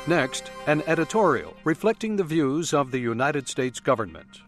Next, an editorial reflecting the views of the United States government.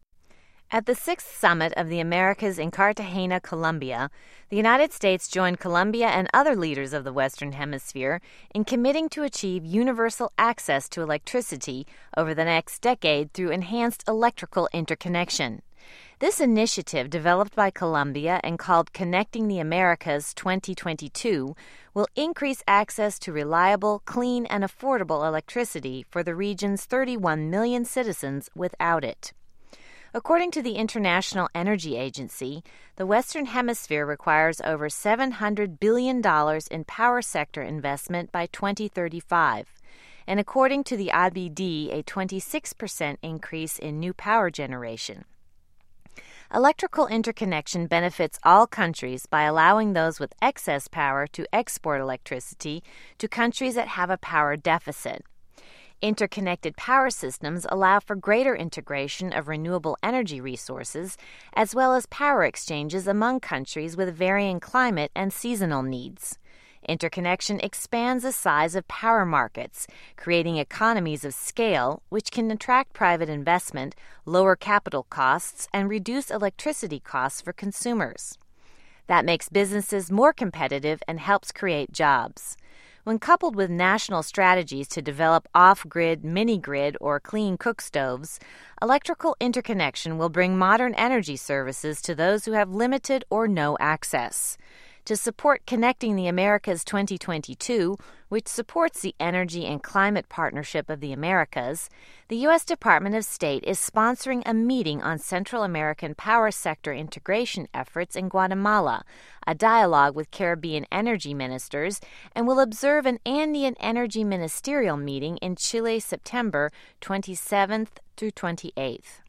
At the 6th Summit of the Americas in Cartagena, Colombia, the United States joined Colombia and other leaders of the Western Hemisphere in committing to achieve universal access to electricity over the next decade through enhanced electrical interconnection. This initiative, developed by Colombia and called Connecting the Americas 2022, will increase access to reliable, clean, and affordable electricity for the region's 31 million citizens without it. According to the International Energy Agency, the Western Hemisphere requires over $700 billion in power sector investment by 2035, and according to the IBD, a 26% increase in new power generation. Electrical interconnection benefits all countries by allowing those with excess power to export electricity to countries that have a power deficit. Interconnected power systems allow for greater integration of renewable energy resources, as well as power exchanges among countries with varying climate and seasonal needs. Interconnection expands the size of power markets, creating economies of scale which can attract private investment, lower capital costs, and reduce electricity costs for consumers. That makes businesses more competitive and helps create jobs. When coupled with national strategies to develop off-grid, mini-grid, or clean cook stoves, electrical interconnection will bring modern energy services to those who have limited or no access. To support Connecting the Americas 2022, which supports the Energy and Climate Partnership of the Americas, the U.S. Department of State is sponsoring a meeting on Central American power sector integration efforts in Guatemala, a dialogue with Caribbean energy ministers, and will observe an Andean Energy Ministerial meeting in Chile September 27th through 28th.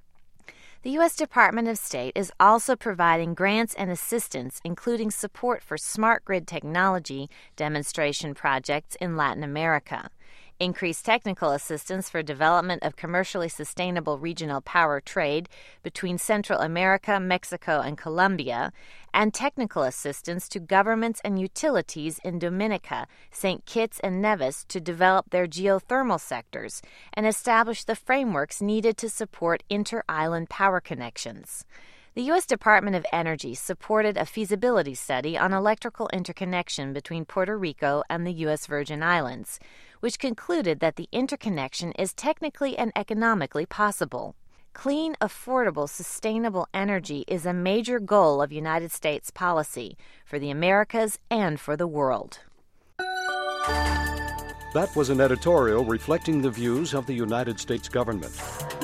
The U.S. Department of State is also providing grants and assistance, including support for smart grid technology demonstration projects in Latin America, increased technical assistance for development of commercially sustainable regional power trade between Central America, Mexico, and Colombia, and technical assistance to governments and utilities in Dominica, St. Kitts, and Nevis to develop their geothermal sectors and establish the frameworks needed to support inter-island power connections. The U.S. Department of Energy supported a feasibility study on electrical interconnection between Puerto Rico and the U.S. Virgin Islands, which concluded that the interconnection is technically and economically possible. Clean, affordable, sustainable energy is a major goal of United States policy for the Americas and for the world. That was an editorial reflecting the views of the United States government.